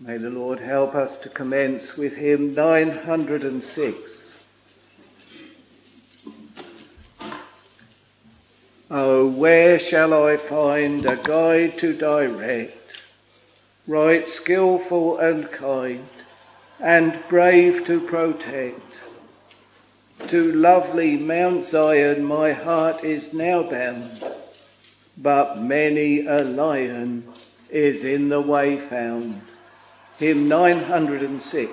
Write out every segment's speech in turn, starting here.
May the Lord help us to commence with hymn 906. Oh, where shall I find a guide to direct, right skillful and kind, and brave to protect? To lovely Mount Zion my heart is now bound, but many a lion is in the way found. Hymn 906.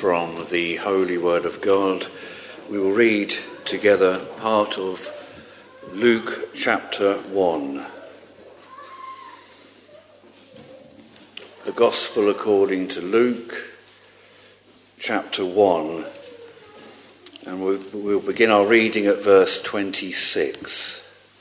from the Holy Word of God. We will read together part of Luke chapter 1. The Gospel according to Luke chapter 1, and we'll begin our reading at verse 26.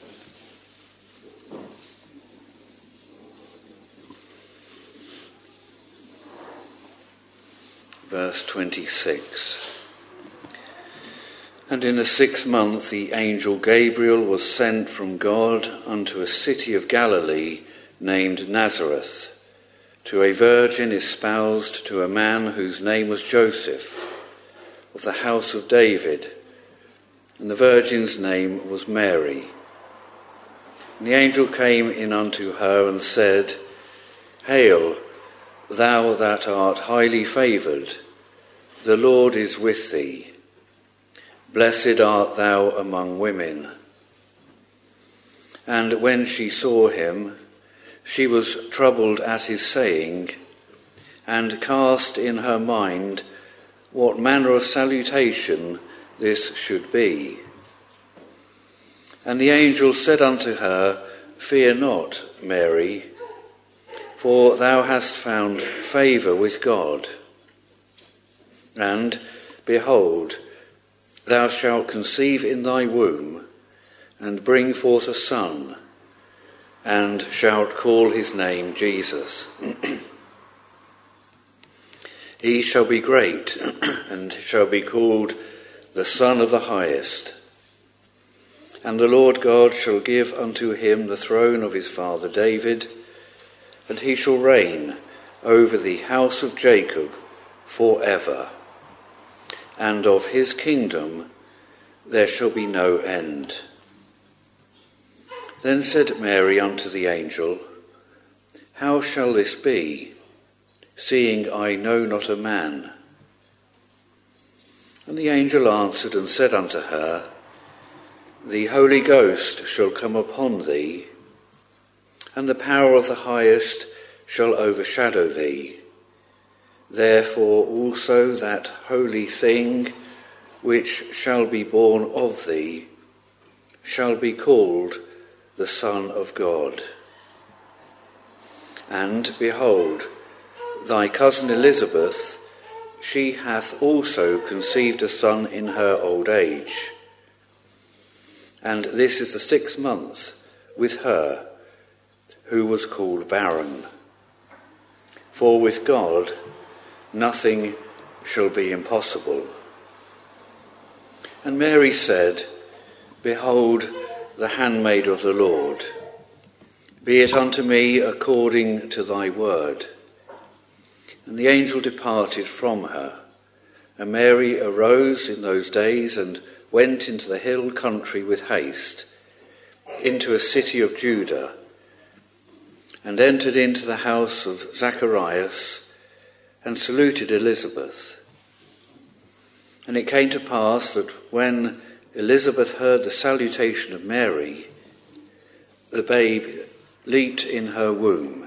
Verse 26. And in the 6th month the angel Gabriel was sent from God unto a city of Galilee named Nazareth, to a virgin espoused to a man whose name was Joseph, of the house of David, and the virgin's name was Mary. And the angel came in unto her and said, Hail, thou that art highly favoured, the Lord is with thee. Blessed art thou among women. And when she saw him, she was troubled at his saying, and cast in her mind what manner of salutation this should be. And the angel said unto her, Fear not, Mary, for thou hast found favour with God. And, behold, thou shalt conceive in thy womb, and bring forth a son, and shalt call his name Jesus. He shall be great, and shall be called the Son of the Highest. And the Lord God shall give unto him the throne of his father David, and he shall reign over the house of Jacob for ever. And of his kingdom there shall be no end. Then said Mary unto the angel, How shall this be, seeing I know not a man? And the angel answered and said unto her, The Holy Ghost shall come upon thee, and the power of the Highest shall overshadow thee. Therefore also that holy thing which shall be born of thee shall be called the Son of God. And behold, thy cousin Elizabeth, she hath also conceived a son in her old age. And this is the 6th month with her, who was called barren. For with God nothing shall be impossible. And Mary said, Behold, the handmaid of the Lord, be it unto me according to thy word. And the angel departed from her. And Mary arose in those days and went into the hill country with haste, into a city of Judah, and entered into the house of Zacharias, and saluted Elizabeth. And it came to pass that when Elizabeth heard the salutation of Mary, the babe leaped in her womb.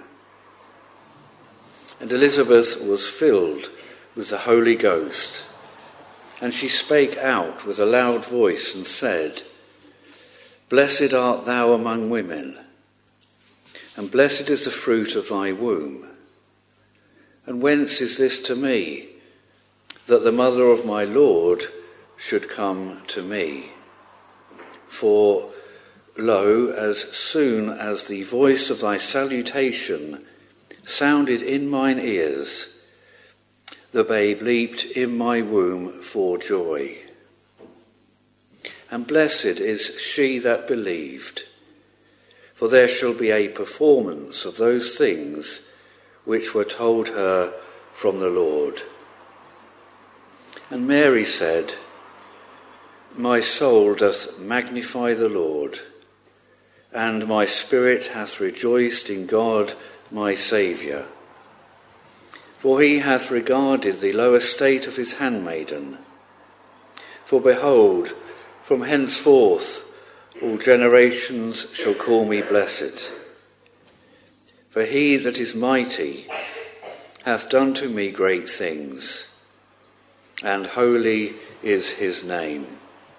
And Elizabeth was filled with the Holy Ghost, and she spake out with a loud voice and said, Blessed art thou among women, and blessed is the fruit of thy womb. And whence is this to me, that the mother of my Lord should come to me? For, lo, as soon as the voice of thy salutation sounded in mine ears, the babe leaped in my womb for joy. And blessed is she that believed, for there shall be a performance of those things which were told her from the Lord. And Mary said, My soul doth magnify the Lord, and my spirit hath rejoiced in God my Saviour. For he hath regarded the low estate of his handmaiden. For behold, from henceforth all generations shall call me blessed. For he that is mighty hath done to me great things, and holy is his name.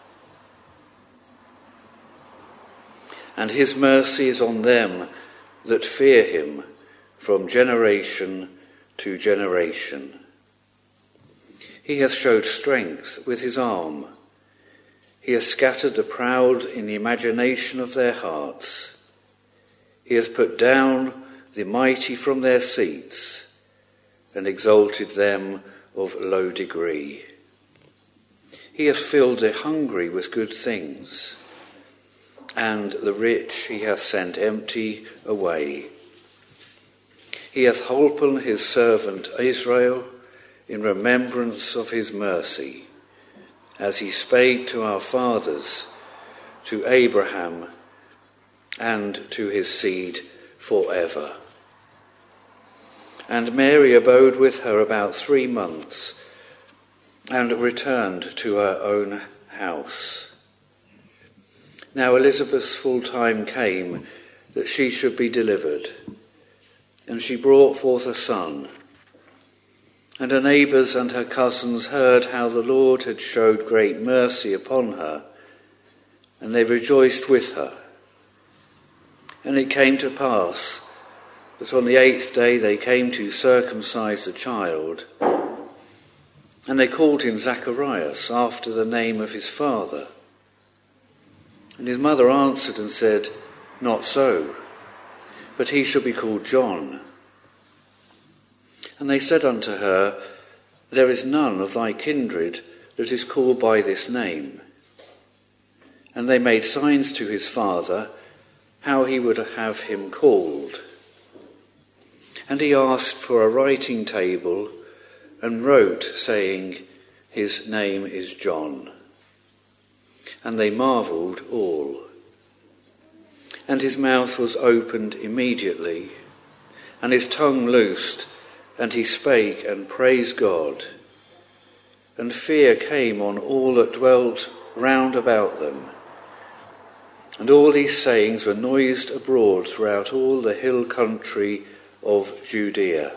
And his mercy is on them that fear him from generation to generation. He hath showed strength with his arm. He hath scattered the proud in the imagination of their hearts. He hath put down the mighty from their seats, and exalted them of low degree. He hath filled the hungry with good things, and the rich he hath sent empty away. He hath holpen his servant Israel in remembrance of his mercy, as he spake to our fathers, to Abraham, and to his seed forever. And Mary abode with her about 3 months, and returned to her own house. Now Elizabeth's full time came that she should be delivered, and she brought forth a son. And her neighbours and her cousins heard how the Lord had showed great mercy upon her, and they rejoiced with her. And it came to pass that on the 8th day they came to circumcise the child, and they called him Zacharias, after the name of his father. And his mother answered and said, Not so, but he shall be called John. And they said unto her, There is none of thy kindred that is called by this name. And they made signs to his father, how he would have him called. And he asked for a writing table, and wrote, saying, His name is John. And they marvelled all. And his mouth was opened immediately, and his tongue loosed, and he spake and praised God. And fear came on all that dwelt round about them. And all these sayings were noised abroad throughout all the hill country of Judea.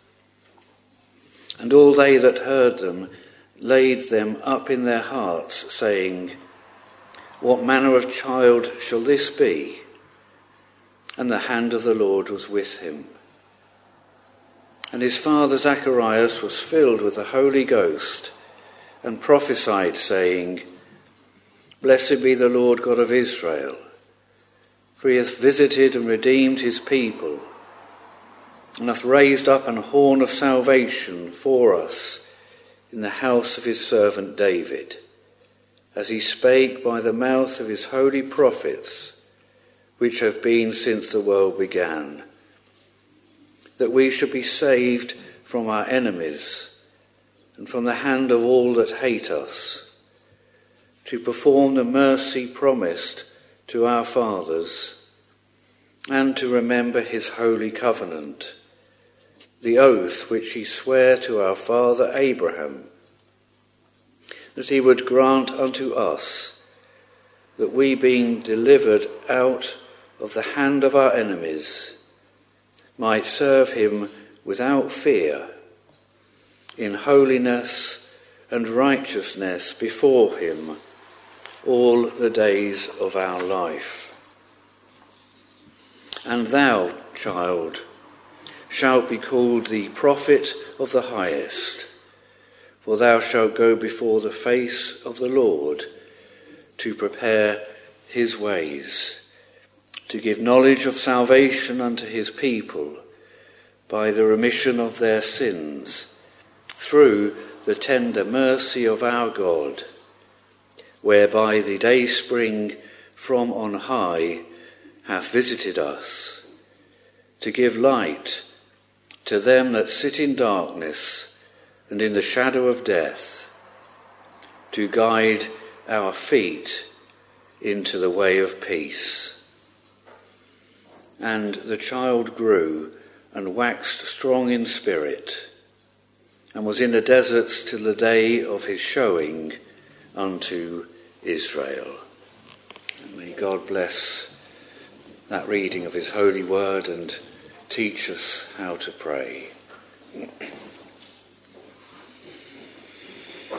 And all they that heard them laid them up in their hearts, saying, What manner of child shall this be? And the hand of the Lord was with him. And his father Zacharias was filled with the Holy Ghost, and prophesied, saying, Blessed be the Lord God of Israel, for he hath visited and redeemed his people, and hath raised up an horn of salvation for us in the house of his servant David, as he spake by the mouth of his holy prophets, which have been since the world began, that we should be saved from our enemies and from the hand of all that hate us, to perform the mercy promised to our fathers, and to remember his holy covenant, the oath which he sware to our father Abraham, that he would grant unto us, that we, being delivered out of the hand of our enemies, might serve him without fear, in holiness and righteousness before him all the days of our life. And thou, child, shalt be called the prophet of the highest, for thou shalt go before the face of the Lord to prepare his ways, to give knowledge of salvation unto his people by the remission of their sins, through the tender mercy of our God, whereby the dayspring from on high hath visited us, to give light to them that sit in darkness and in the shadow of death, to guide our feet into the way of peace. And the child grew and waxed strong in spirit, and was in the deserts till the day of his showing unto Israel. And may God bless that reading of his holy word and teach us how to pray.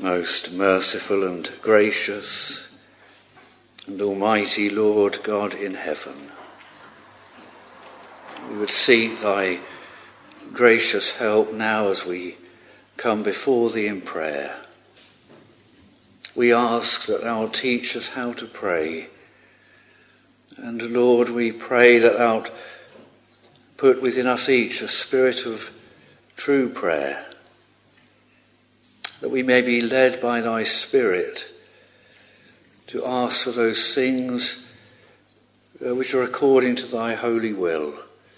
most merciful and gracious and almighty Lord God in heaven, we would seek thy gracious help now as we come before thee in prayer. We ask that thou teach us how to pray. And Lord, we pray that thou put within us each a spirit of true prayer, that we may be led by thy Spirit to ask for those things which are according to thy holy will.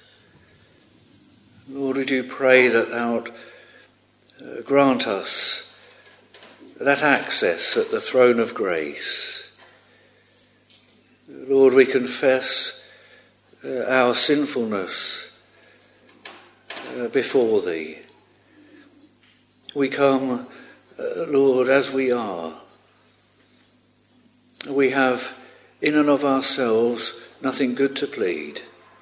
Lord, we do pray that thou grant us that access at the throne of grace. Lord, we confess our sinfulness before thee. We come, Lord, as we are. We have in and of ourselves nothing good to plead.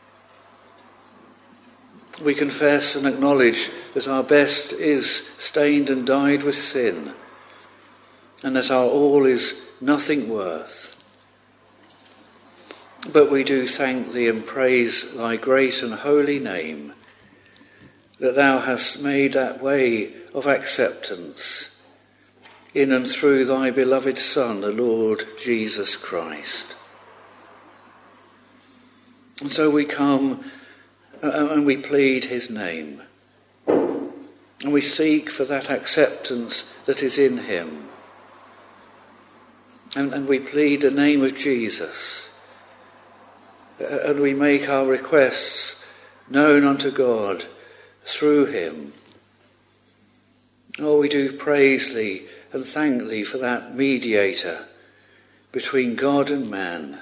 We confess and acknowledge that our best is stained and dyed with sin, and that our all is nothing worth. But we do thank thee and praise thy great and holy name, that thou hast made that way of acceptance in and through thy beloved Son, the Lord Jesus Christ. And so we come and we plead his name, and we seek for that acceptance that is in him. And we plead the name of Jesus, and we make our requests known unto God through him. Oh, we do praise thee and thank thee for that mediator between God and man,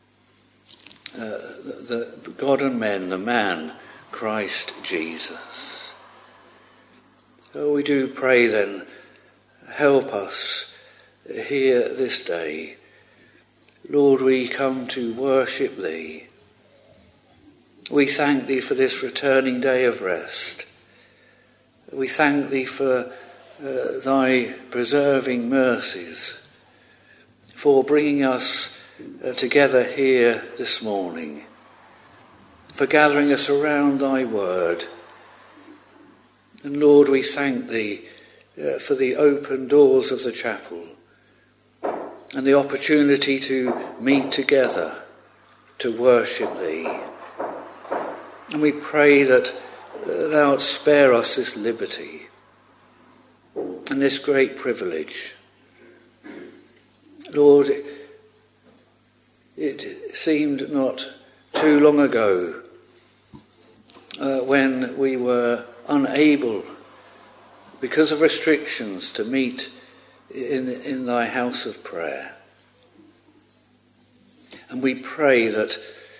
God and men, the man, Christ Jesus. Oh, we do pray then, help us here this day. Lord, we come to worship thee. We thank thee for this returning day of rest. We thank thee for thy preserving mercies, for bringing us together here this morning, for gathering us around thy word. And Lord, we thank thee for the open doors of the chapel and the opportunity to meet together to worship thee. And we pray that thou spare us this liberty and this great privilege. Lord, it seemed not too long ago when we were unable, because of restrictions, to meet in thy house of prayer. And we pray that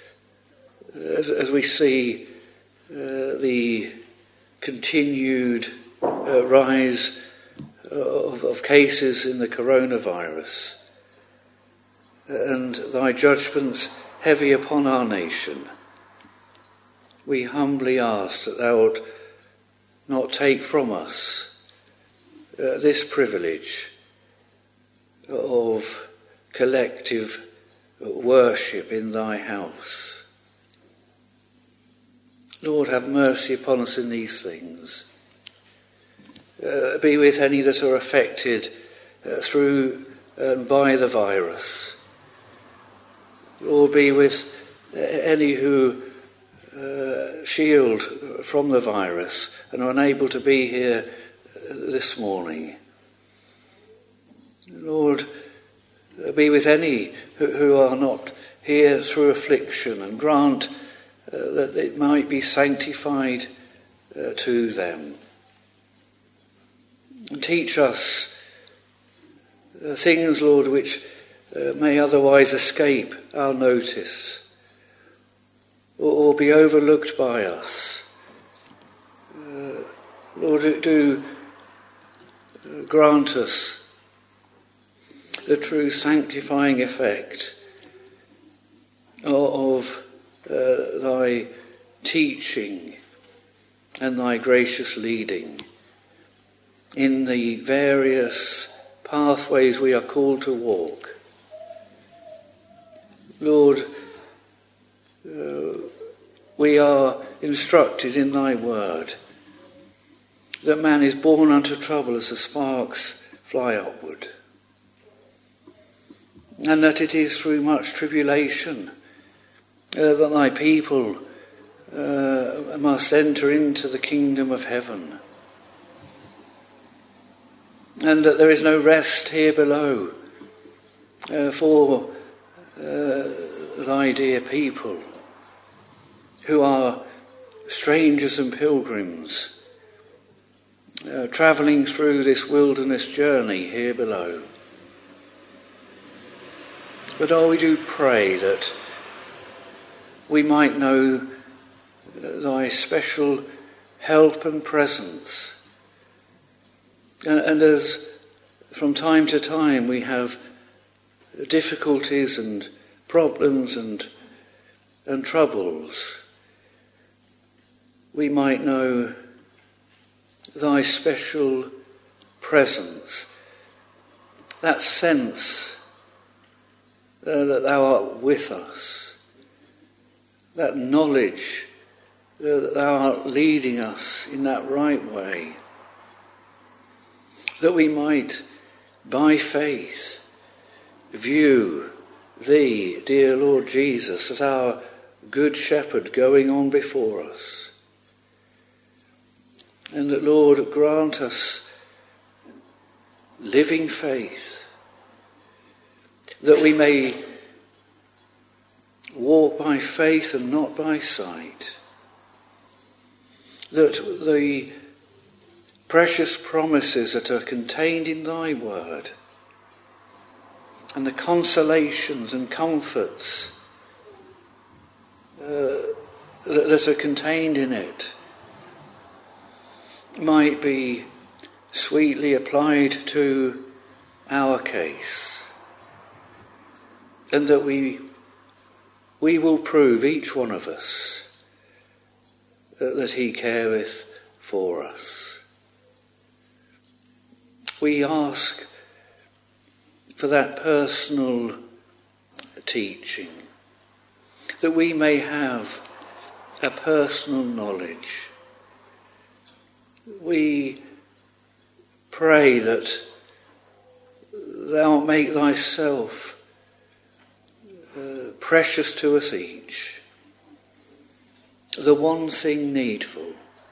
as we see the continued rise of cases in the coronavirus, and thy judgments heavy upon our nation, we humbly ask that thou wilt not take from us this privilege of collective worship in thy house. Lord, have mercy upon us in these things. Be with any that are affected through and by the virus. Lord, be with any who shield from the virus and are unable to be here this morning. Lord, be with any who are not here through affliction, and grant that it might be sanctified to them. And teach us things, Lord, which may otherwise escape our notice or be overlooked by us. Lord, do grant us the true sanctifying effect of thy teaching and thy gracious leading in the various pathways we are called to walk. Lord, we are instructed in thy word that man is born unto trouble as the sparks fly upward, and that it is through much tribulation that thy people must enter into the kingdom of heaven, and that there is no rest here below for thy dear people who are strangers and pilgrims travelling through this wilderness journey here below. But we do pray that we might know thy special help and presence. And as from time to time we have difficulties and problems and troubles, we might know thy special presence, that sense that thou art with us, that knowledge that thou art leading us in that right way, that we might, by faith, view thee, dear Lord Jesus, as our good shepherd going on before us. And that, Lord, grant us living faith, that we may walk by faith and not by sight, that the precious promises that are contained in thy word and the consolations and comforts that are contained in it might be sweetly applied to our case, and that we will prove, each one of us, that he careth for us. We ask for that personal teaching, that we may have a personal knowledge. We pray that thou make thyself precious to us each, the one thing needful,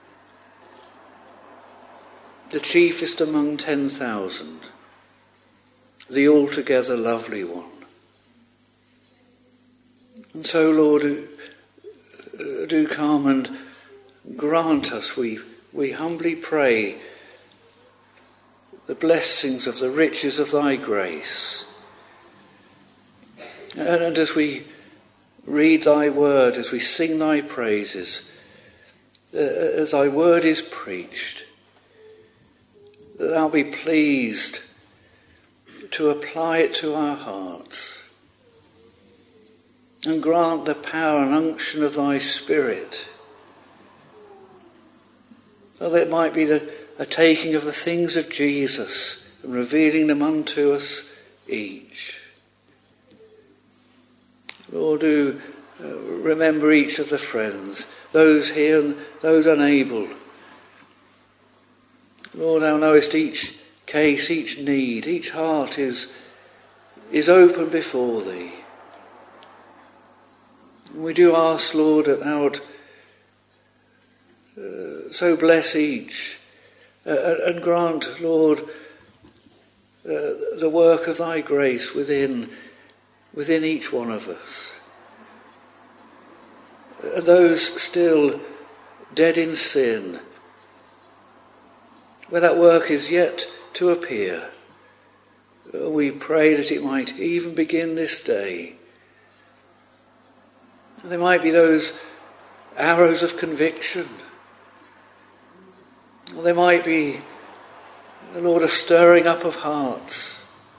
the chiefest among 10,000, the altogether lovely one. And so, Lord, do come and grant us, we humbly pray, the blessings of the riches of thy grace. And as we read thy word, as we sing thy praises, as thy word is preached, that thou be pleased to apply it to our hearts, and grant the power and unction of thy Spirit, that it might be a taking of the things of Jesus and revealing them unto us each. Lord, do remember each of the friends, those here and those unable. Lord, thou knowest each case, each need, each heart is open before thee. And we do ask, Lord, that thou would so bless each and grant, Lord, the work of thy grace within each one of us. And those still dead in sin, where that work is yet to appear, we pray that it might even begin this day. There might be those arrows of conviction. There might be, Lord, a stirring up of hearts.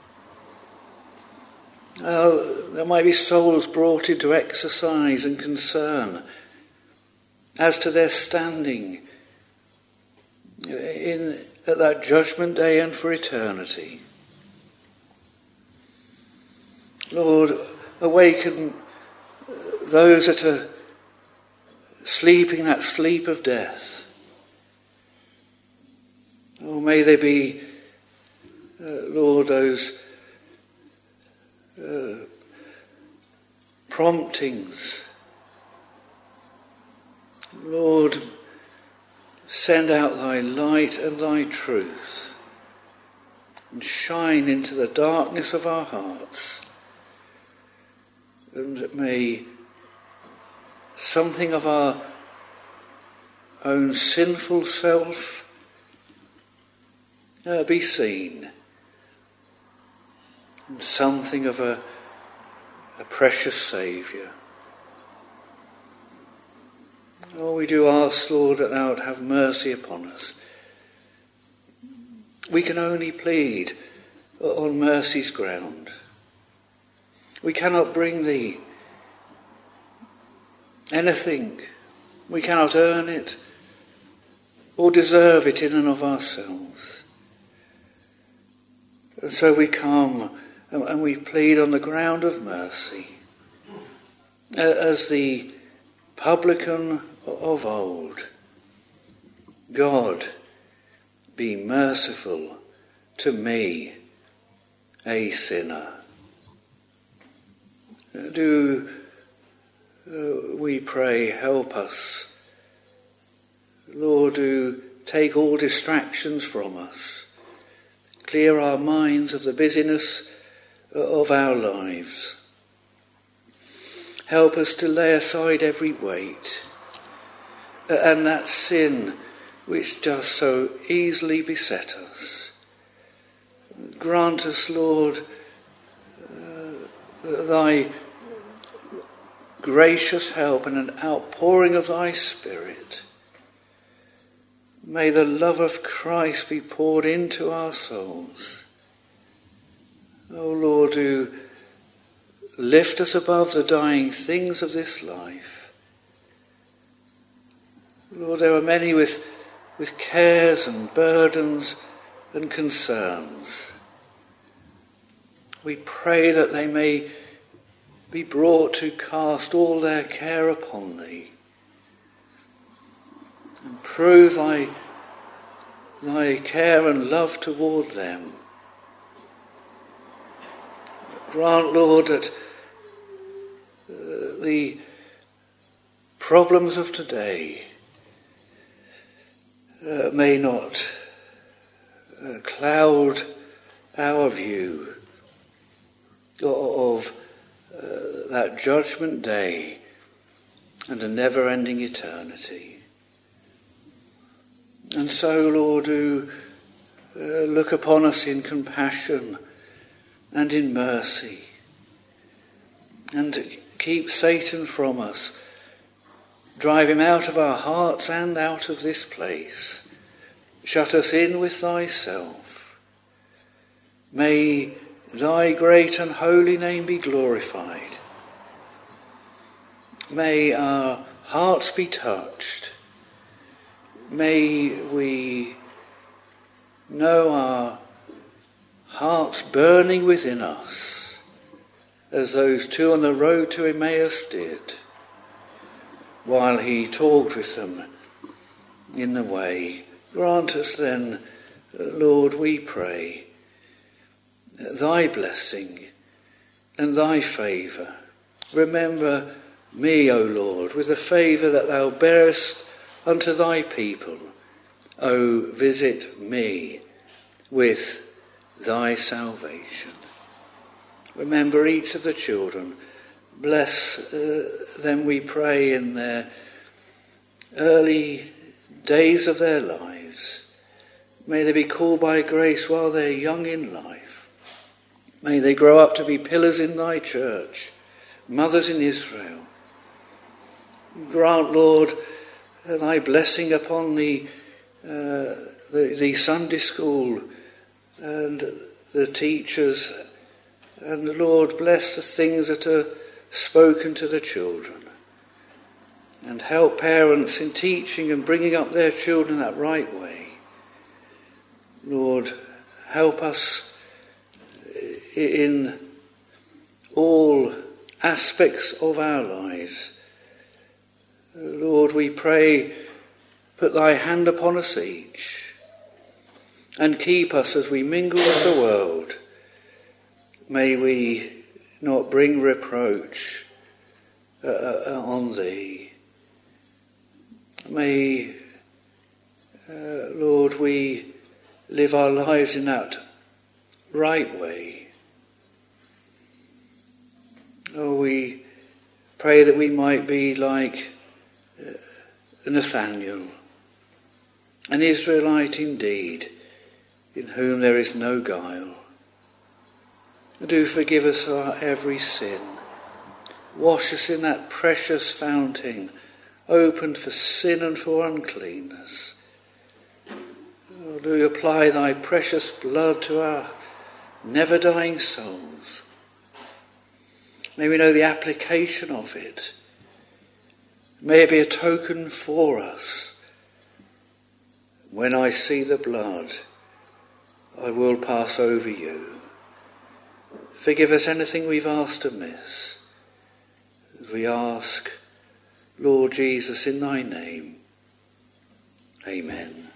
There might be souls brought into exercise and concern as to their standing at that judgment day and for eternity. Lord, awaken those that are sleeping that sleep of death. Oh, may they be, Lord, those promptings. Lord, send out thy light and thy truth and shine into the darkness of our hearts. And may something of our own sinful self be seen, and something of a precious Saviour. Oh, we do ask, Lord, that thou would have mercy upon us. We can only plead on mercy's ground. We cannot bring thee anything. We cannot earn it or deserve it in and of ourselves. And so we come and we plead on the ground of mercy, as the publican of old. God, be merciful to me, a sinner. Do, we pray, help us. Lord, do take all distractions from us. Clear our minds of the busyness of our lives. Help us to lay aside every weight and that sin which does so easily beset us. Grant us, Lord, thy gracious help and an outpouring of thy Spirit. May the love of Christ be poured into our souls. O Lord, do lift us above the dying things of this life. Lord, there are many with cares and burdens and concerns. We pray that they may be brought to cast all their care upon thee, and prove thy care and love toward them. Grant, Lord, that the problems of today may not cloud our view of that judgment day and a never-ending eternity. And so, Lord, do look upon us in compassion and in mercy, and keep Satan from us. Drive him out of our hearts and out of this place. Shut us in with thyself. May thy great and holy name be glorified. May our hearts be touched. May we know our hearts burning within us, as those two on the road to Emmaus did, while he talked with them in the way. Grant us then, Lord, we pray, thy blessing and thy favour. Remember me, O Lord, with the favour that thou bearest unto thy people. O visit me with thy salvation. Remember each of the children. Bless them, we pray, in their early days of their lives. May they be called by grace while they're young in life. May they grow up to be pillars in thy church, mothers in Israel. Grant, Lord, thy blessing upon the Sunday school and the teachers, and Lord, bless the things that are spoken to the children, and help parents in teaching and bringing up their children that right way. Lord, help us in all aspects of our lives. Lord, we pray, put thy hand upon us each and keep us as we mingle with the world. May we not bring reproach on thee. May, Lord, we live our lives in that right way. Oh, we pray that we might be like Nathaniel, an Israelite indeed, in whom there is no guile. Do forgive us our every sin. Wash us in that precious fountain, opened for sin and for uncleanness. Oh, do apply thy precious blood to our never-dying souls. May we know the application of it. May it be a token for us. When I see the blood, I will pass over you. Forgive us anything we've asked amiss. As we ask, Lord Jesus, in thy name. Amen.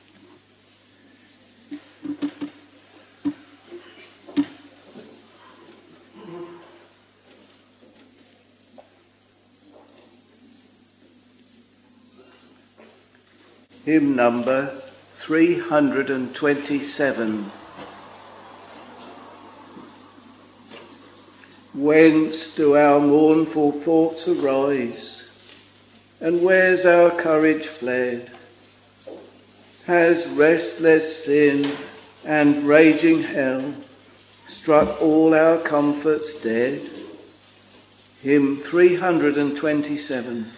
Hymn number 327. Whence do our mournful thoughts arise, and where's our courage fled? Has restless sin and raging hell struck all our comforts dead? Hymn 327.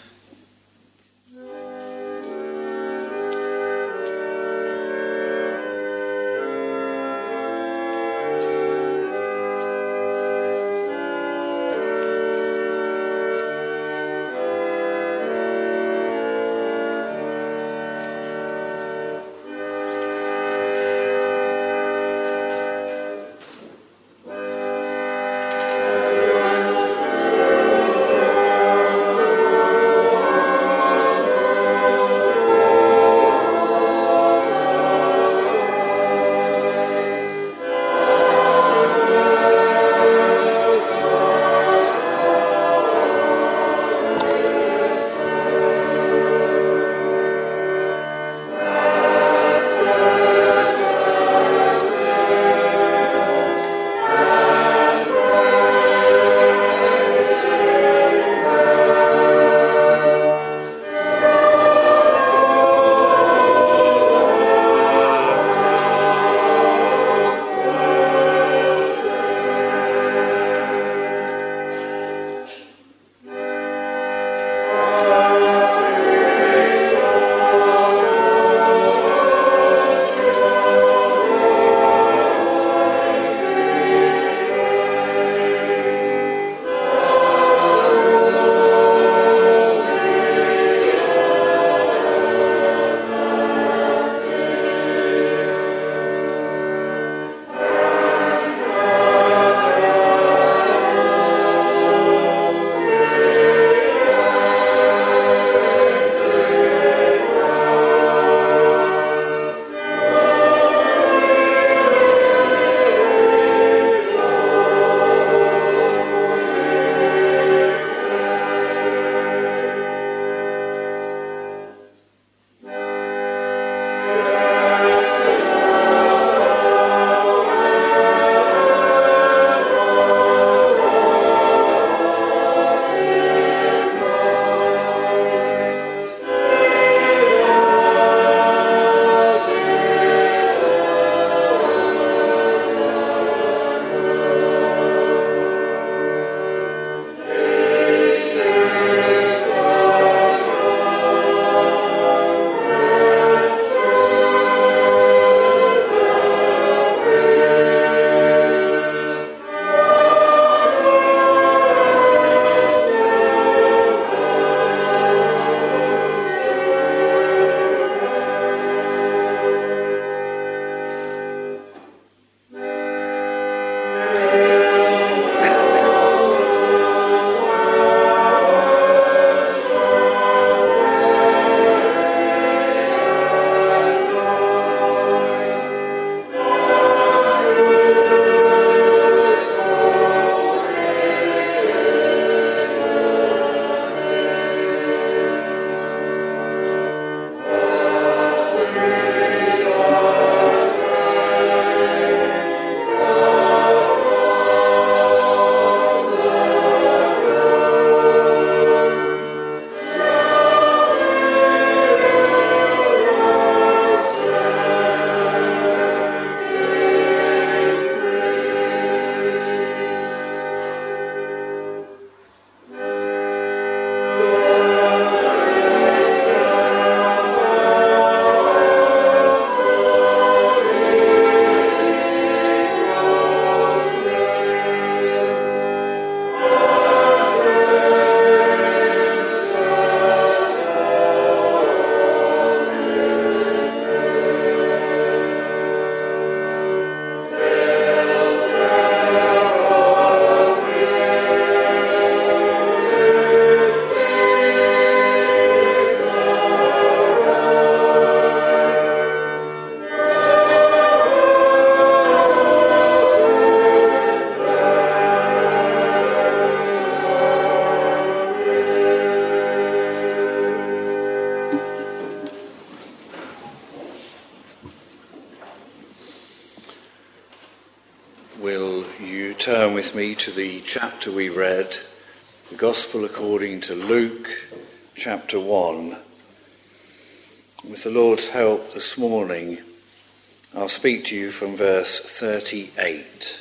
turn with me to the chapter we read, the Gospel according to Luke, chapter 1. With the Lord's help this morning, I'll speak to you from verse 38.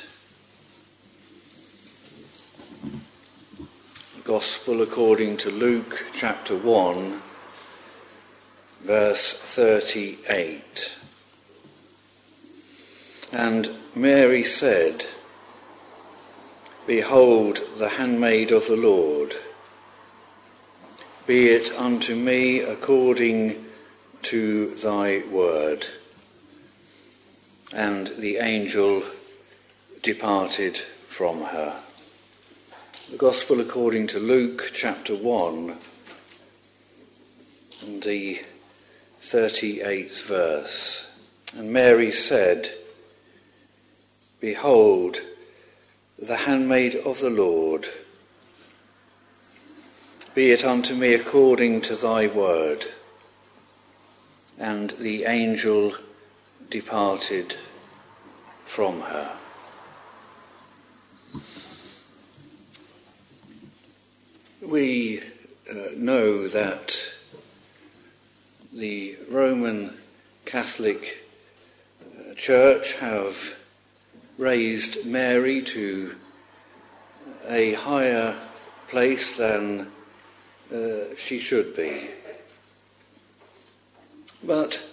Gospel according to Luke, chapter 1, verse 38. And Mary said, "Behold, the handmaid of the Lord. Be it unto me according to thy word." And the angel departed from her. The Gospel according to Luke, chapter 1, and the 38th verse. And Mary said, "Behold, the handmaid of the Lord. Be it unto me according to thy word." And the angel departed from her. We know that the Roman Catholic Church have raised Mary to a higher place than she should be. But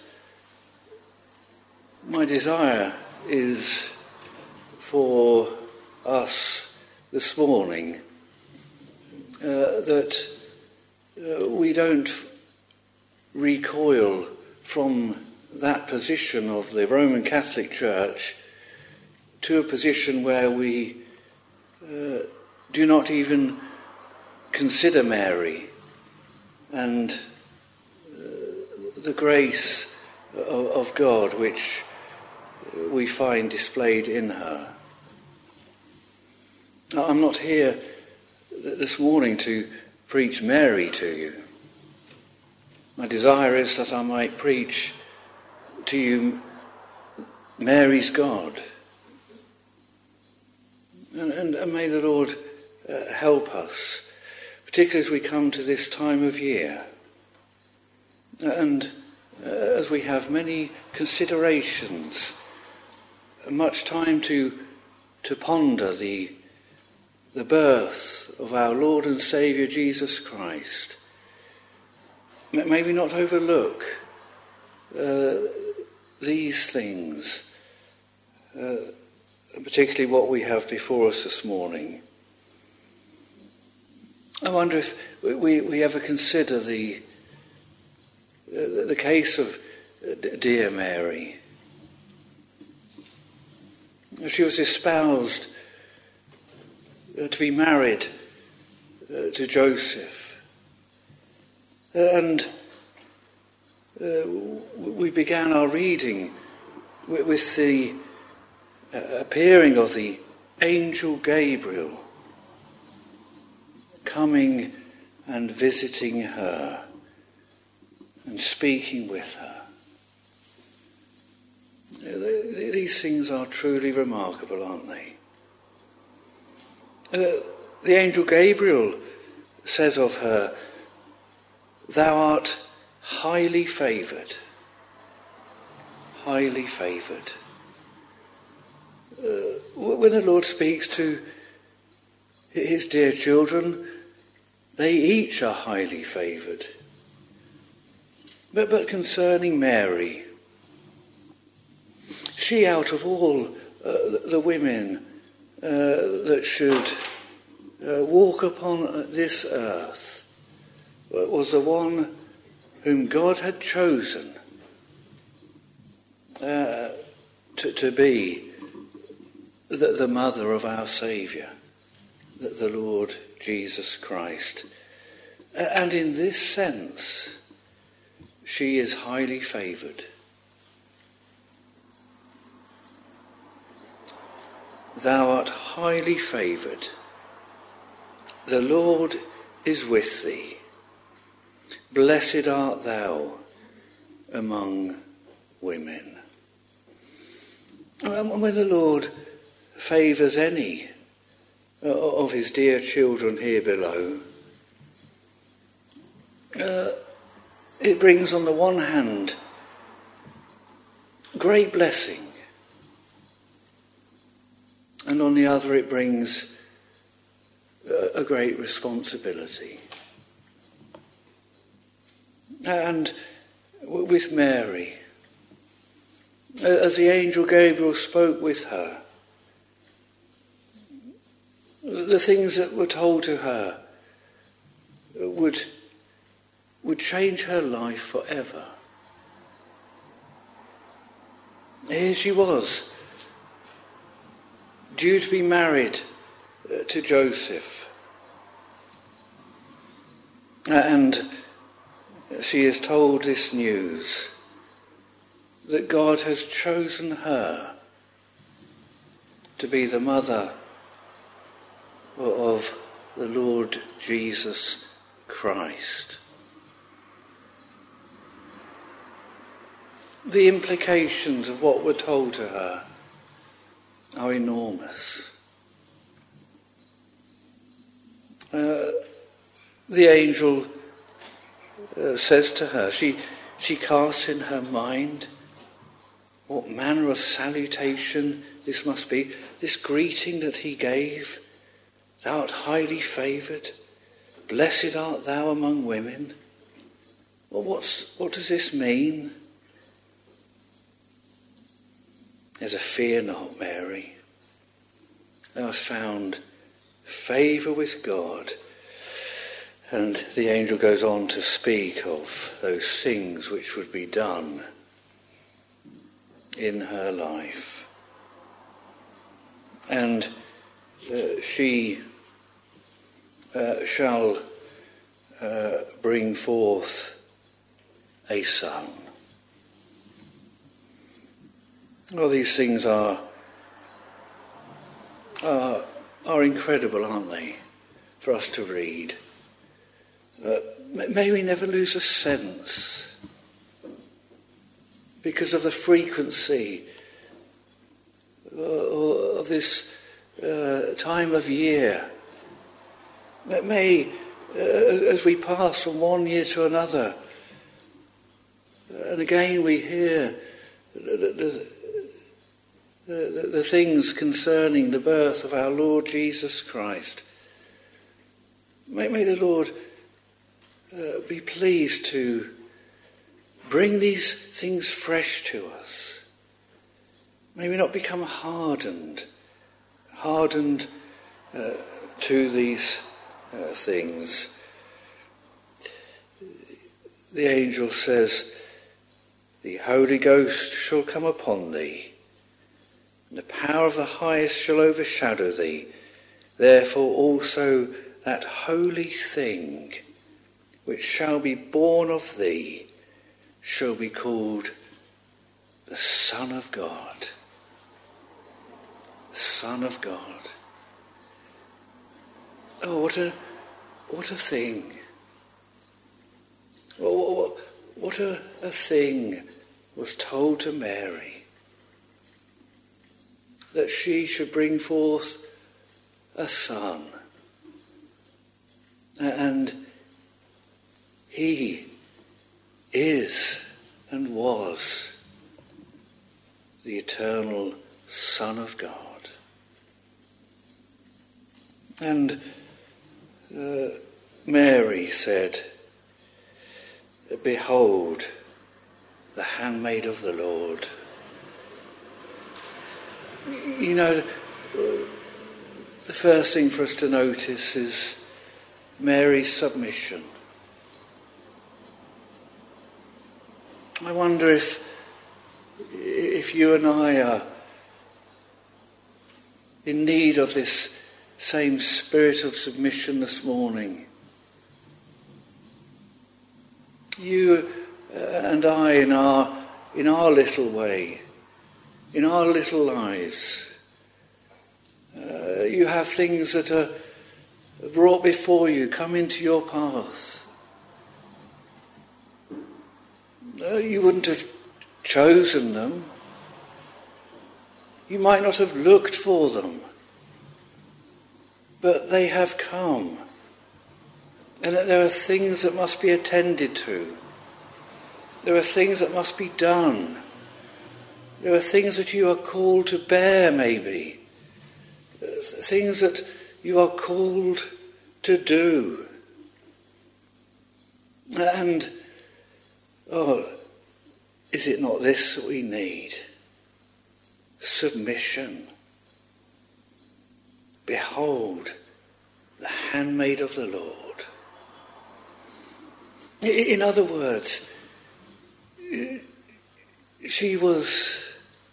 my desire is for us this morning that we don't recoil from that position of the Roman Catholic Church to a position where we do not even consider Mary and the grace of God which we find displayed in her. Now, I'm not here this morning to preach Mary to you. My desire is that I might preach to you Mary's God. And may the Lord help us, particularly as we come to this time of year. And as we have many considerations, much time to ponder the birth of our Lord and Saviour Jesus Christ, may we not overlook these things, particularly what we have before us this morning. I wonder if we ever consider the case of dear Mary. She was espoused to be married to Joseph. And we began our reading with the appearing of the angel Gabriel coming and visiting her and speaking with her. These things are truly remarkable, aren't they? The angel Gabriel says of her, "Thou art highly favoured." Highly favoured. When the Lord speaks to his dear children, they each are highly favoured. But concerning Mary, she out of all the women that should walk upon this earth was the one whom God had chosen to be the mother of our Saviour, the Lord Jesus Christ. And in this sense, she is highly favoured. Thou art highly favoured. The Lord is with thee. Blessed art thou among women. When the Lord favours any of his dear children here below, it brings on the one hand great blessing, and on the other it brings a great responsibility. And with Mary, as the angel Gabriel spoke with her, the things that were told to her would change her life forever. Here she was, due to be married to Joseph. And she is told this news, that God has chosen her to be the mother of the Lord Jesus Christ. The implications of what were told to her are enormous. The angel says to her, she casts in her mind what manner of salutation this must be, this greeting that he gave. Thou art highly favoured, blessed art thou among women. Well, what does this mean? There's a fear not, Mary. Thou hast found favour with God. And the angel goes on to speak of those things which would be done in her life. And she shall bring forth a son. Well, these things are incredible, aren't they, for us to read. May we never lose a sense, because of the frequency of this time of year. May, as we pass from one year to another, and again we hear the things concerning the birth of our Lord Jesus Christ, may the Lord be pleased to bring these things fresh to us. May we not become hardened to these things. The angel says, the Holy Ghost shall come upon thee, and the power of the highest shall overshadow thee. Therefore also that holy thing which shall be born of thee shall be called the Son of God. The Son of God. Oh, what a thing. What a thing was told to Mary, that she should bring forth a son. And he is and was the eternal Son of God. And Mary said, behold, the handmaid of the Lord. You know, the first thing for us to notice is Mary's submission. I wonder if you and I are in need of this same spirit of submission this morning. You and I, in our little way, in our little lives, you have things that are brought before you, come into your path. You wouldn't have chosen them. You might not have looked for them. but they have come. And that there are things that must be attended to. There are things that must be done. There are things that you are called to bear, maybe. Things that you are called to do. And, is it not this that we need? Submission. Behold, the handmaid of the Lord. In other words, she was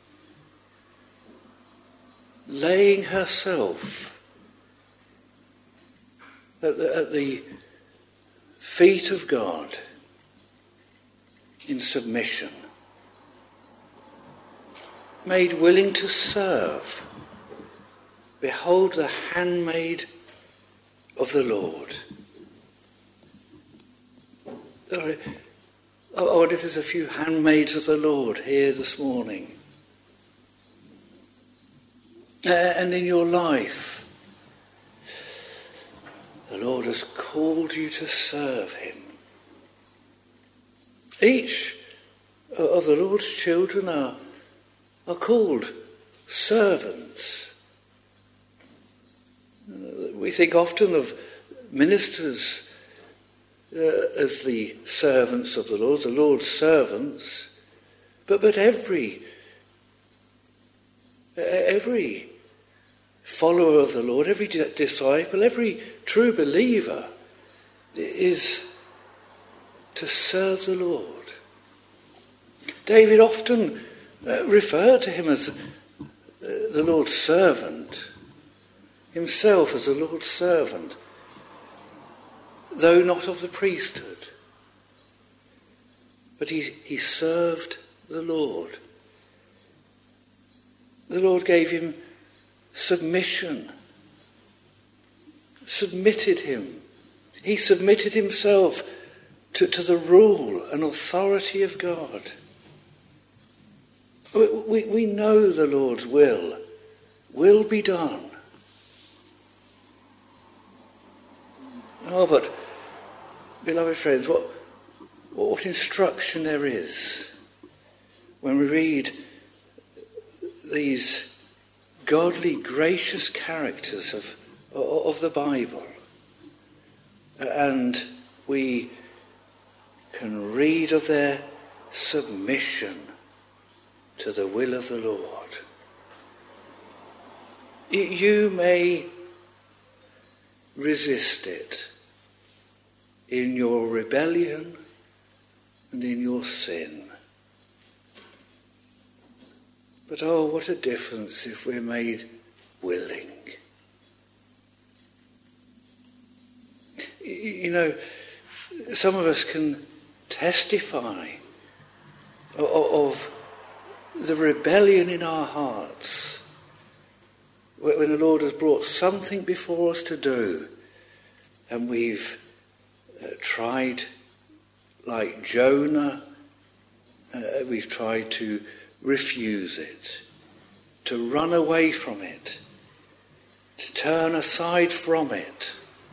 laying herself at the feet of God in submission, made willing to serve. Behold, the handmaid of the Lord. I wonder if there's a few handmaids of the Lord here this morning. And in your life, the Lord has called you to serve him. Each of the Lord's children are called servants. We think often of ministers as the servants of the Lord's servants, but every follower of the Lord, every disciple, every true believer is to serve the Lord. David often referred to him as the Lord's servant, himself as the Lord's servant, though not of the priesthood. But he served the Lord. The Lord gave him submission, submitted him. He submitted himself to the rule and authority of God. We know the Lord's will be done. Oh, but, beloved friends, what instruction there is when we read these godly, gracious characters of the Bible, and we can read of their submission to the will of the Lord. You may resist it in your rebellion and in your sin. But oh, what a difference if we're made willing. You know, some of us can testify of the rebellion in our hearts when the Lord has brought something before us to do, and we've tried, like Jonah, we've tried to refuse it, to run away from it, to turn aside from it.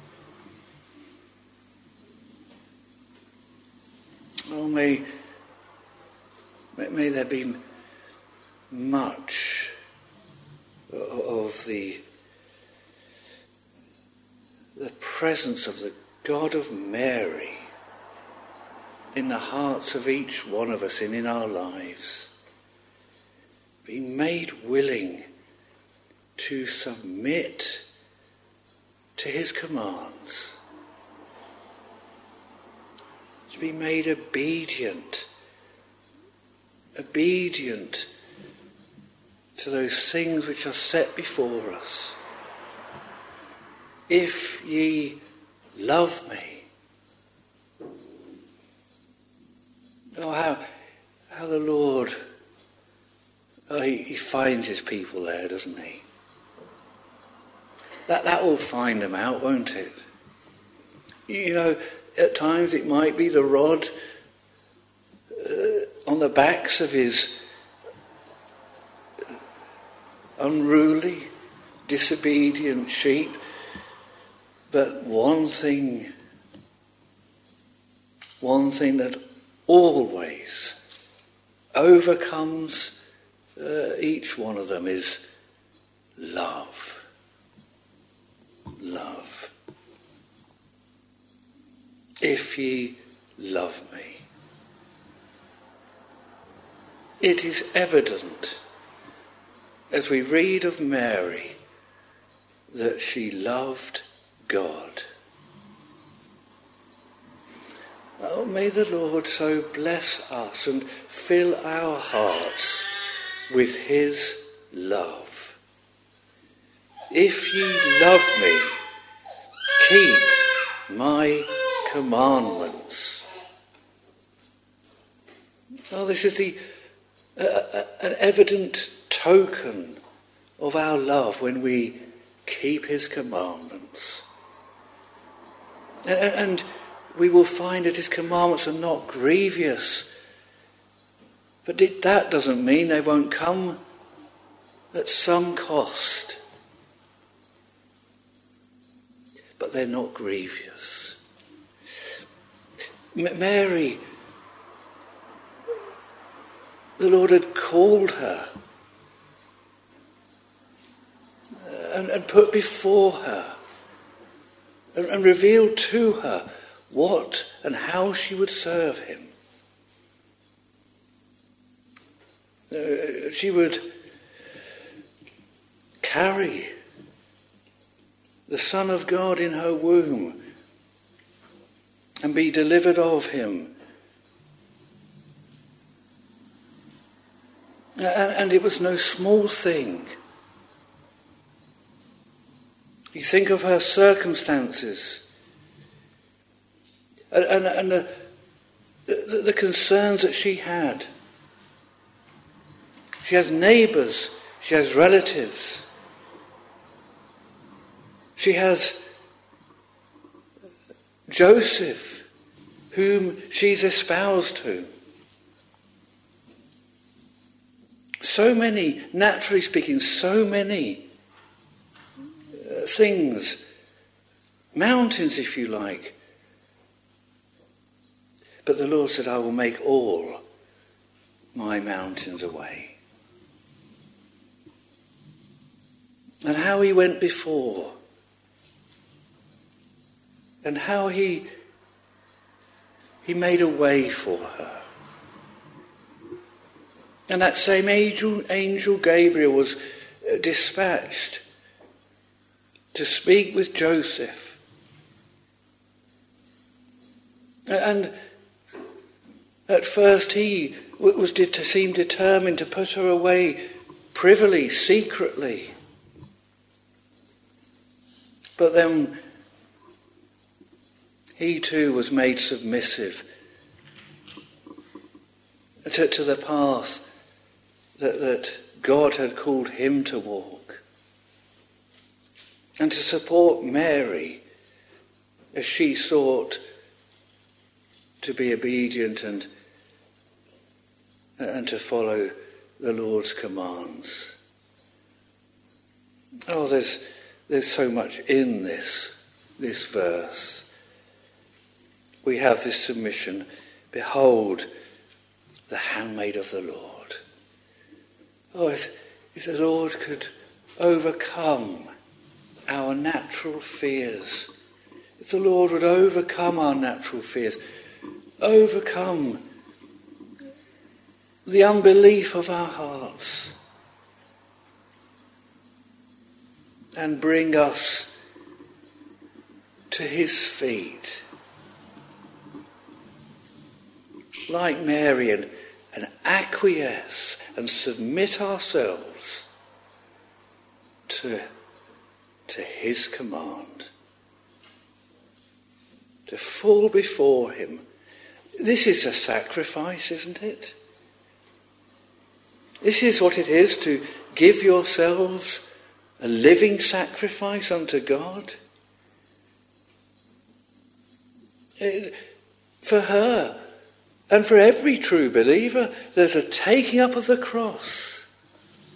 Oh, may there be much of the presence of the God of Mary in the hearts of each one of us and in our lives. Be made willing to submit to his commands. To be made obedient to those things which are set before us. If ye love me. Oh, how the Lord, he finds his people there, doesn't he? That will find them out, won't it? You know, at times it might be the rod on the backs of his unruly, disobedient sheep But one thing that always overcomes each one of them is love. Love. If ye love me. It is evident as we read of Mary that she loved God. Oh, may the Lord so bless us and fill our hearts with his love. If ye love me, keep my commandments. Oh, this is an evident token of our love when we keep his commandments. And we will find that his commandments are not grievous. But that doesn't mean they won't come at some cost. But they're not grievous. Mary, the Lord had called her and put before her and revealed to her what and how she would serve him. She would carry the Son of God in her womb and be delivered of him. And it was no small thing. You think of her circumstances and the concerns that she had. She has neighbours, she has relatives, she has Joseph, whom she's espoused to. So many, naturally speaking, so many things, mountains if you like. But the Lord said, I will make all my mountains away. And how he went before. And how he made a way for her. And that same angel Gabriel was dispatched to speak with Joseph. And at first he seemed determined to put her away privily, secretly. But then he too was made submissive to the path that God had called him to walk, and to support Mary as she sought to be obedient and to follow the Lord's commands. Oh, there's so much in this verse. We have this submission. Behold, the handmaid of the Lord. Oh, if the Lord could overcome our natural fears, if the Lord would overcome our natural fears, overcome the unbelief of our hearts, and bring us to his feet, like Mary, and acquiesce and submit ourselves to his command, to fall before him. This is a sacrifice, isn't it? This is what it is to give yourselves a living sacrifice unto God. For her, and for every true believer, there's a taking up of the cross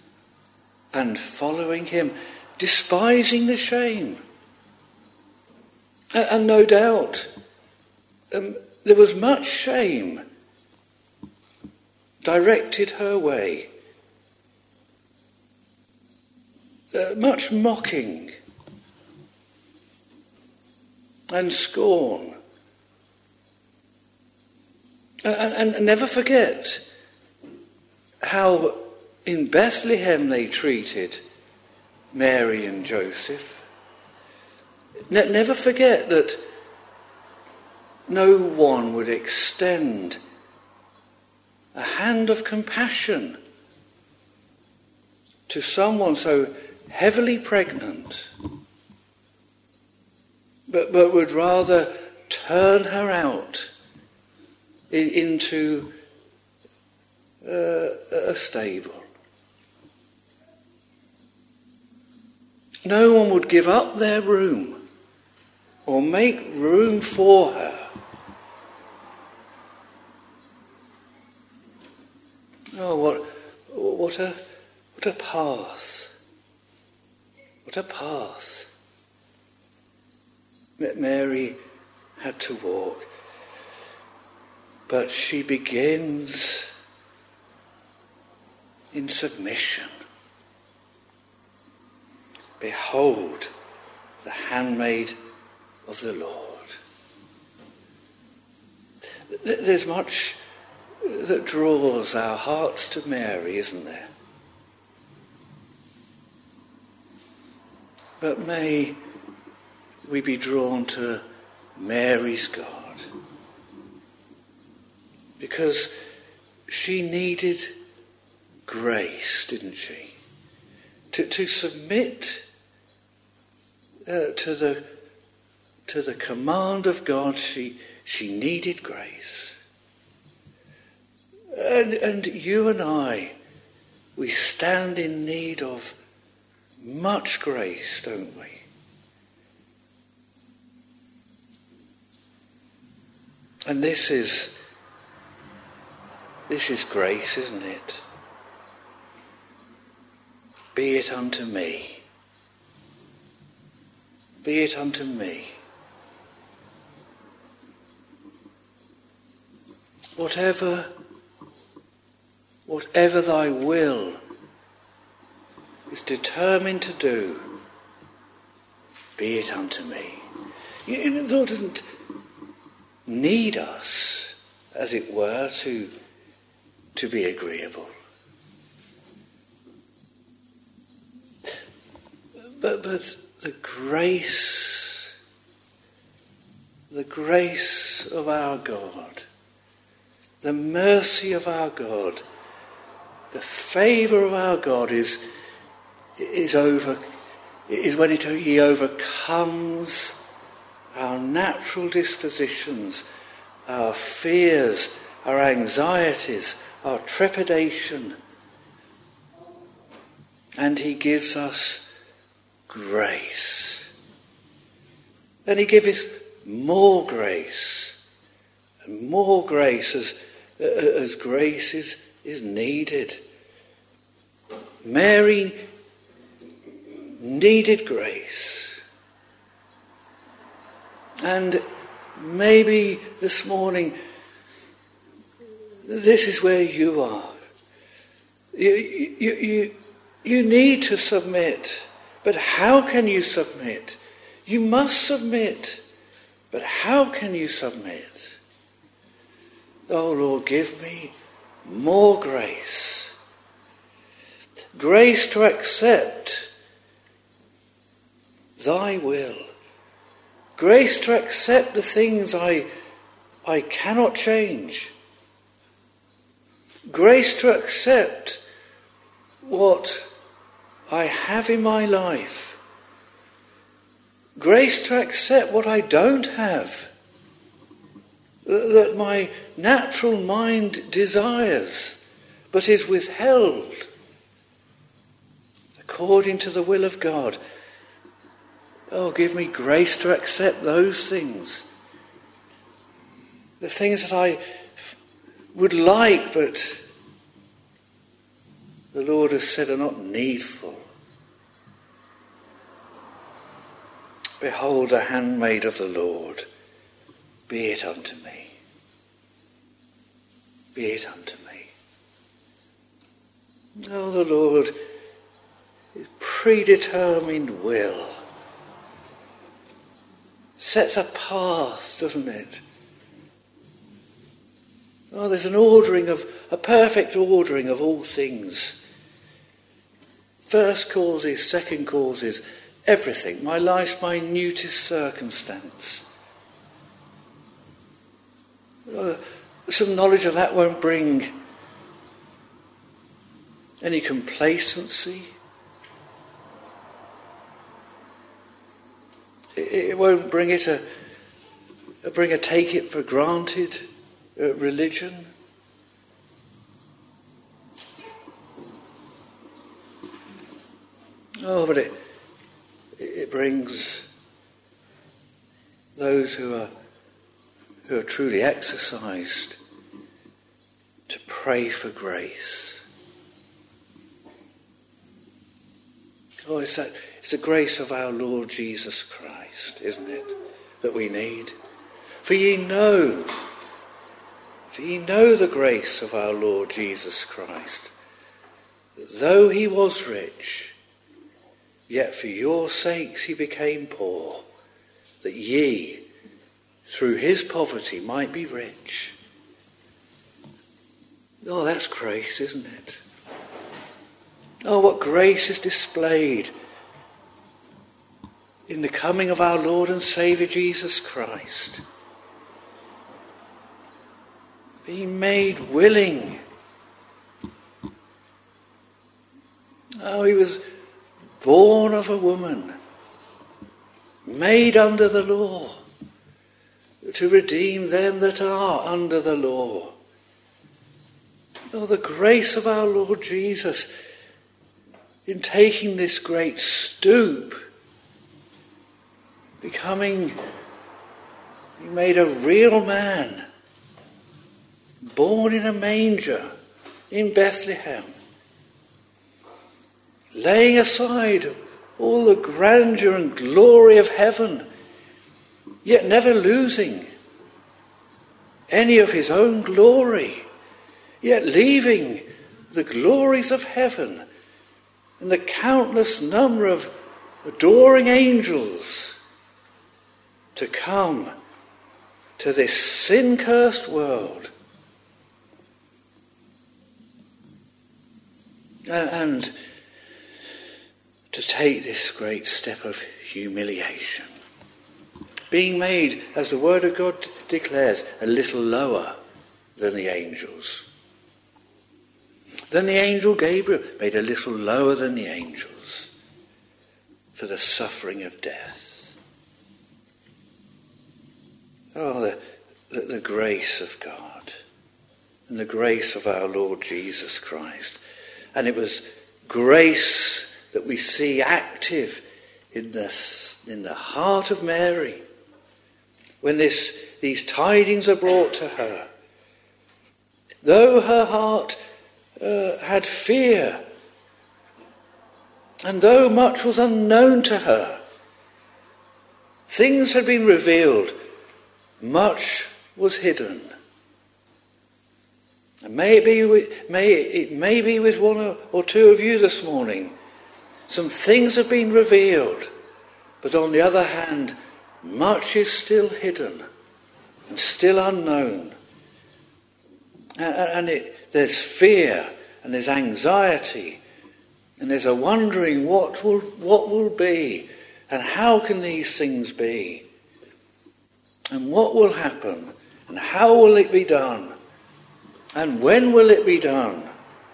and following him, despising the shame. And no doubt there was much shame directed her way, much mocking and scorn. And never forget how in Bethlehem they treated Mary and Joseph. Never forget that no one would extend a hand of compassion to someone so heavily pregnant, but would rather turn her out into a stable. No one would give up their room or make room for her. Oh, what a path! What a path that Mary had to walk. But she begins in submission. Behold, the handmaid of the Lord. There's much that draws our hearts to Mary, isn't there? But may we be drawn to Mary's God, because she needed grace, didn't she? To submit to the command of God, she needed grace. And you and I, we stand in need of much grace, don't we? And this is grace, isn't it? Be it unto me. Be it unto me. Whatever thy will is determined to do, be it unto me. The Lord doesn't need us, as it were, to be agreeable. But the grace of our God, the mercy of our God, the favour of our God is when he overcomes our natural dispositions, our fears, our anxieties, our trepidation, and he gives us grace. And he giveth more grace, and more grace as grace is needed. Mary needed grace. And maybe this morning, this is where you are. You need to submit. But how can you submit? You must submit. But how can you submit? Oh Lord, give me more grace. Grace to accept thy will. Grace to accept the things I cannot change. Grace to accept what I have in my life. Grace to accept what I don't have, that my natural mind desires, but is withheld according to the will of God. Oh, give me grace to accept those things. The things that I would like, but the Lord has said are not needful. Behold the handmaid of the Lord, be it unto me. Be it unto me. Oh, the Lord, his predetermined will sets a path, doesn't it? Oh, there's a perfect ordering of all things. First causes, second causes, everything, my life's minutest circumstance. Some knowledge of that won't bring any complacency. It won't bring a take it for granted religion. Oh, but it brings those who are truly exercised to pray for grace. Oh, it's the grace of our Lord Jesus Christ, isn't it, that we need? For ye know the grace of our Lord Jesus Christ, that though he was rich, yet for your sakes he became poor, that ye, through his poverty, might be rich. Oh, that's grace, isn't it? Oh, what grace is displayed in the coming of our Lord and Saviour Jesus Christ. Being made willing. Oh, he was born of a woman, made under the law, to redeem them that are under the law. Oh, the grace of our Lord Jesus in taking this great stoop, he made a real man, born in a manger in Bethlehem, laying aside all the grandeur and glory of heaven, yet never losing any of his own glory, yet leaving the glories of heaven and the countless number of adoring angels to come to this sin-cursed world and to take this great step of humiliation, being made, as the Word of God declares, a little lower than the angels. Then the angel Gabriel, made a little lower than the angels for the suffering of death. Oh, the grace of God and the grace of our Lord Jesus Christ. And it was grace that we see active in the heart of Mary when these tidings are brought to her. Though her heart had fear, and though much was unknown to her, things had been revealed, much was hidden. And it may be with one or two of you this morning, some things have been revealed, but on the other hand, much is still hidden and still unknown. And there's fear and there's anxiety and there's a wondering what will be and how can these things be and what will happen and how will it be done and when will it be done.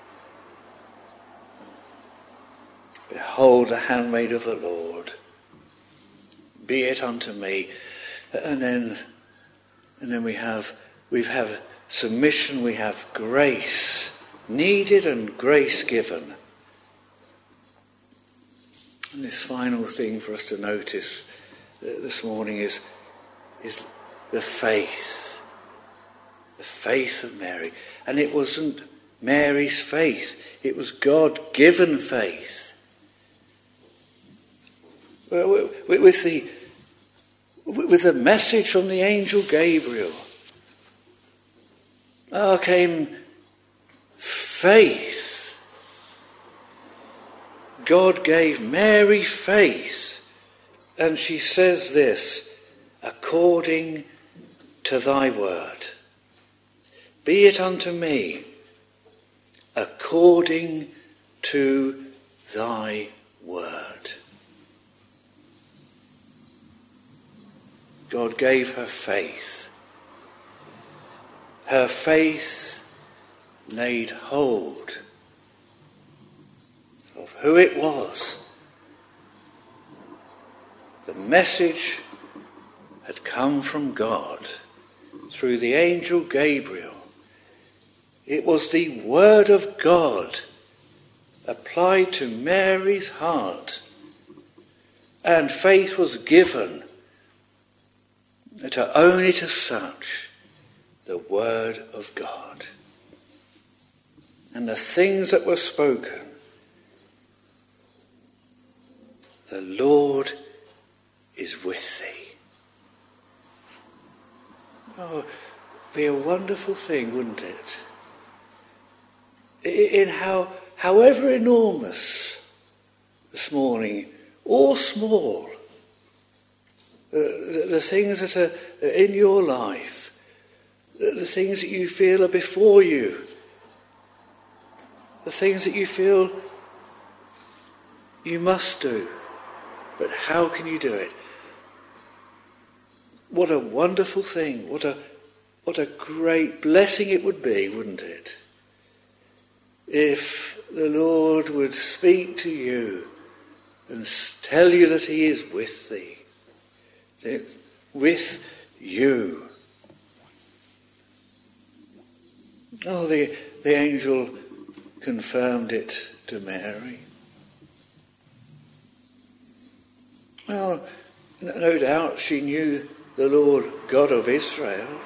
Behold the handmaid of the Lord, be it unto me. And then we have submission, we have grace needed and grace given. And this final thing for us to notice this morning is the faith of Mary. And it wasn't Mary's faith, it was God-given faith. With with a message from the angel Gabriel, came faith. God gave Mary faith, and she says this, according to thy word. Be it unto me according to thy word. God gave her faith. Her faith laid hold of who it was. The message had come from God through the angel Gabriel. It was the word of God applied to Mary's heart, and faith was given to own it as such, the word of God. And the things that were spoken, the Lord is with thee. Oh, be a wonderful thing, wouldn't it? In however enormous this morning, or small, the things that are in your life, the things that you feel are before you, the things that you feel you must do, but how can you do it? What a wonderful thing, what a great blessing it would be, wouldn't it? If the Lord would speak to you and tell you that he is with thee, with you. Oh, the angel confirmed it to Mary. Well, no doubt she knew the Lord God of Israel,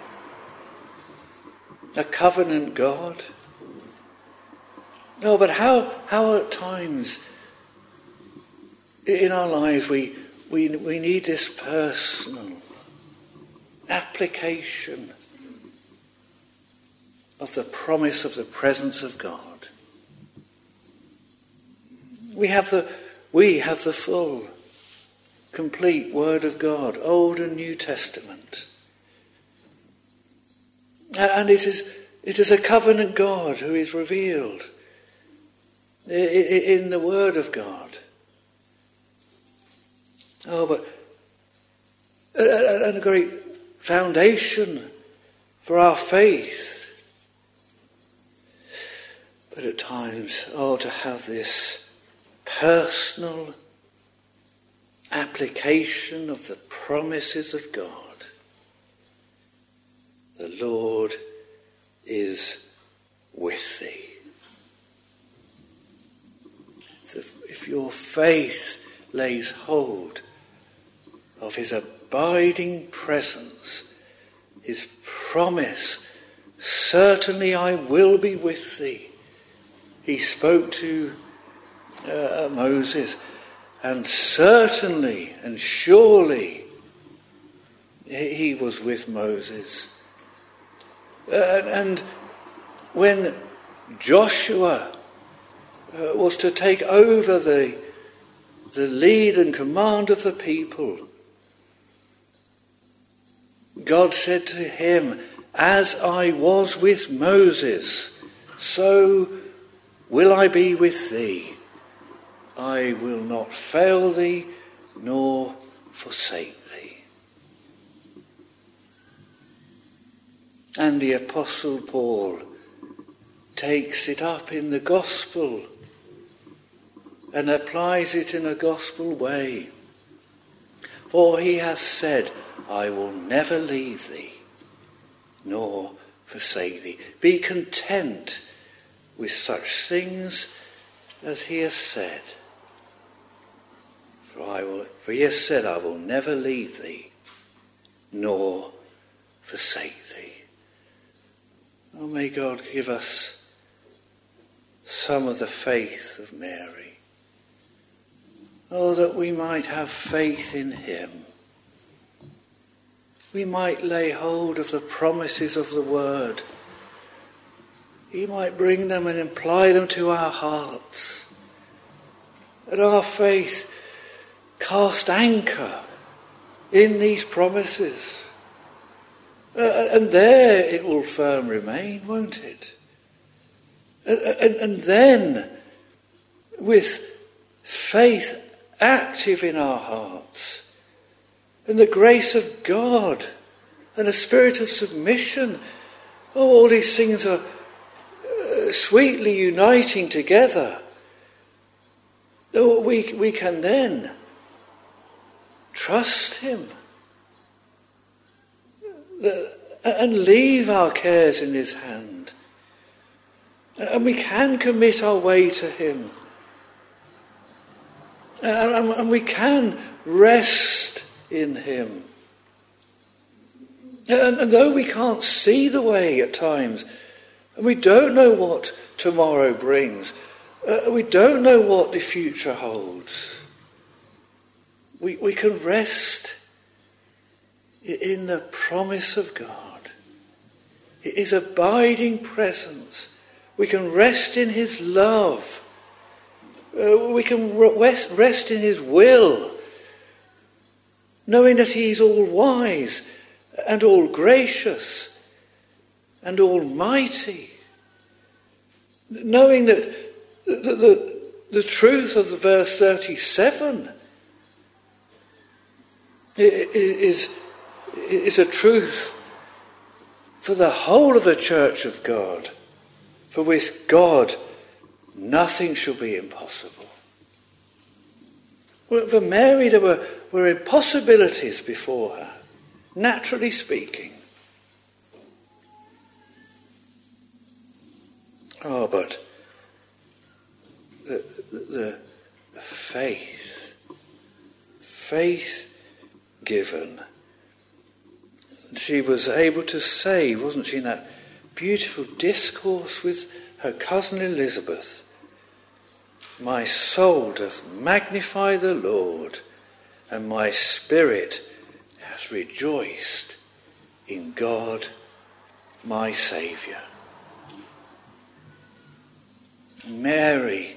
a covenant God. No, but how at times in our lives we need this personal application of the promise of the presence of God. We have the full, complete Word of God, Old and New Testament. And it is a covenant God who is revealed in the Word of God. Oh, but and a great foundation for our faith. But at times, to have this personal application of the promises of God. The Lord is with thee. If your faith lays hold of his abiding presence, his promise, certainly I will be with thee. He spoke to Moses, and certainly and surely he was with Moses. And when Joshua was to take over the lead and command of the people, God said to him, as I was with Moses, so will I be with thee. I will not fail thee nor forsake thee. And the Apostle Paul takes it up in the gospel and applies it in a gospel way. For he hath said, I will never leave thee nor forsake thee. Be content with such things as he has said. For he has said, I will never leave thee nor forsake thee. Oh, may God give us some of the faith of Mary. Oh, that we might have faith in him. we might lay hold of the promises of the word. He might bring them and apply them to our hearts. And our faith cast anchor in these promises. And there it will firm remain, won't it? And then, with faith active in our hearts, and the grace of God, and a spirit of submission, all these things are sweetly uniting together. We can then trust him and leave our cares in his hand. And we can commit our way to him. And we can rest in him. And though we can't see the way at times, and we don't know what tomorrow brings, we don't know what the future holds, we can rest in the promise of God, his abiding presence. We can rest in his love. We can rest in his will, knowing that he's all wise and all gracious and almighty, knowing that the truth of the verse 37 is a truth for the whole of the church of God. For with God, nothing shall be impossible. Well, for Mary, there were impossibilities before her, naturally speaking. Oh, but the faith given. She was able to say, wasn't she, in that beautiful discourse with her cousin Elizabeth, "My soul doth magnify the Lord, and my spirit hath rejoiced in God my Saviour." Mary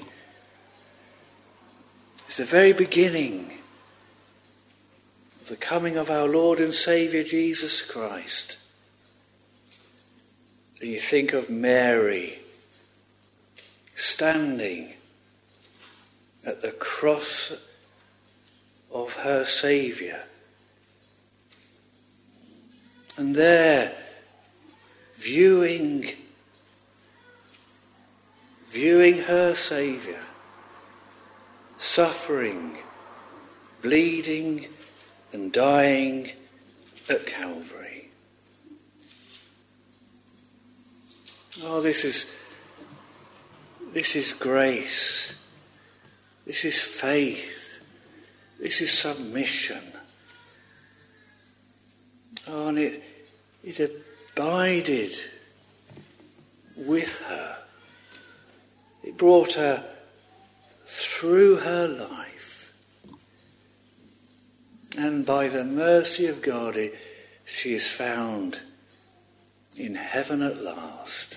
is the very beginning of the coming of our Lord and Saviour Jesus Christ. And you think of Mary standing at the cross of her Saviour, and there viewing her Saviour suffering, bleeding and dying at Calvary. Oh, this is grace. This is faith. This is submission. Oh, and it abided with her. It brought her through her life. And by the mercy of God, she is found in heaven at last.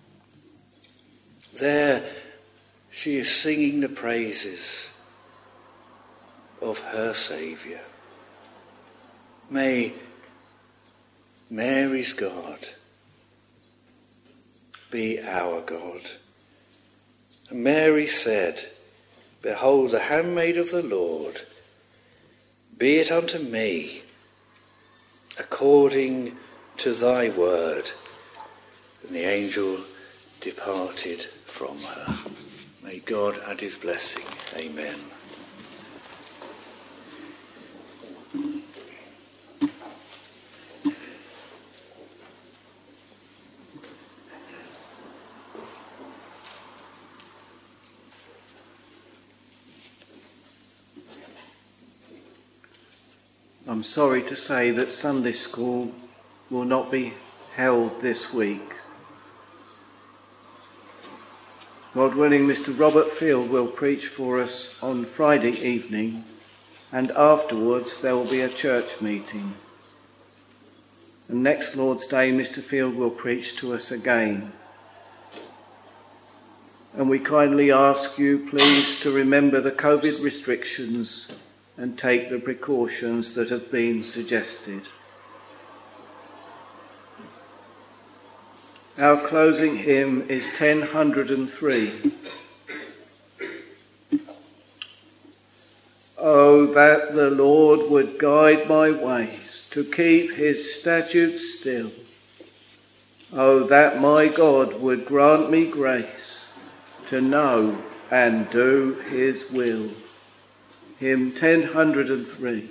There she is singing the praises of her Saviour. May Mary's God be our God. And Mary said, "Behold, the handmaid of the Lord, be it unto me according to thy word." And the angel departed from her. May God add his blessing. Amen. I'm sorry to say that Sunday school will not be held this week. God willing, Mr. Robert Field will preach for us on Friday evening, and afterwards there will be a church meeting. And next Lord's Day, Mr. Field will preach to us again. And we kindly ask you, please, to remember the COVID restrictions and take the precautions that have been suggested. Our closing hymn is 1003. Oh, that the Lord would guide my ways, to keep his statutes still. Oh, that my God would grant me grace, to know and do his will. Hymn 1003.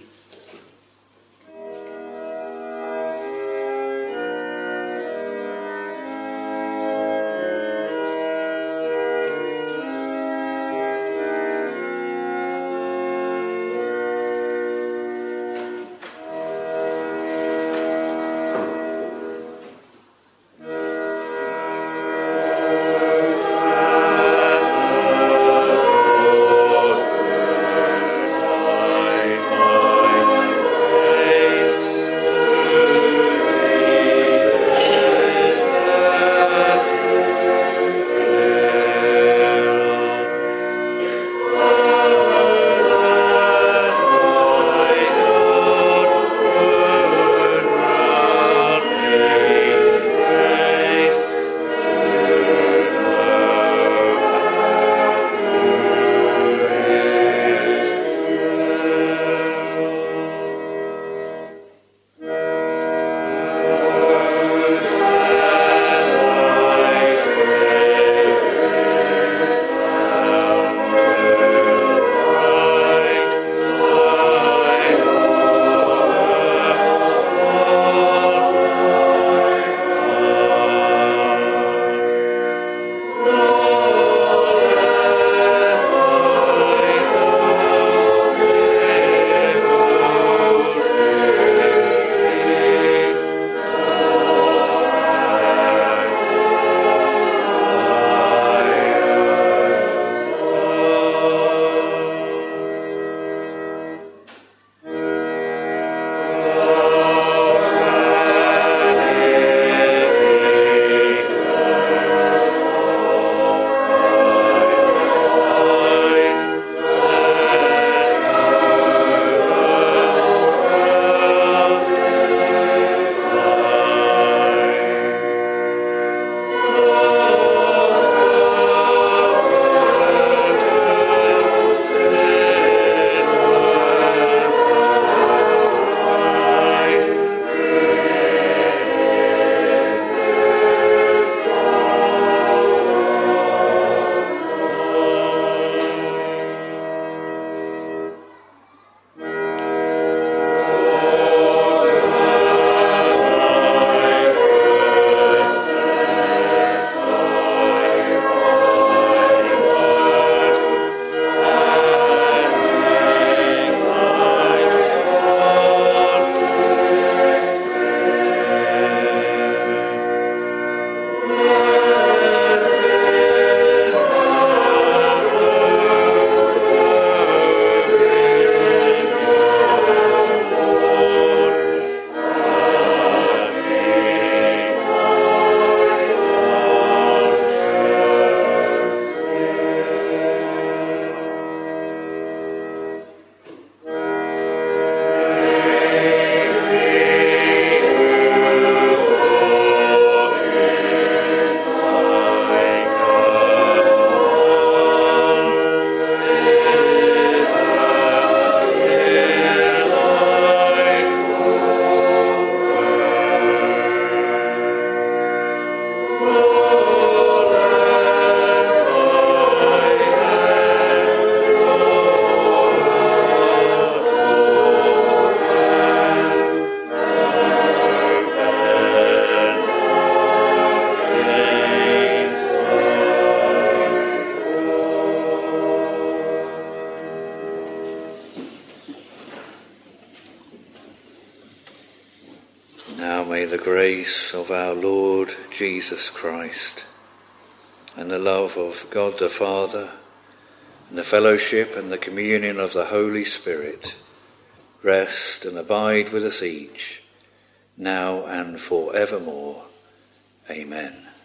may the grace of our Lord Jesus Christ and the love of God the Father and the fellowship and the communion of the Holy Spirit rest and abide with us each, now and forevermore. Amen.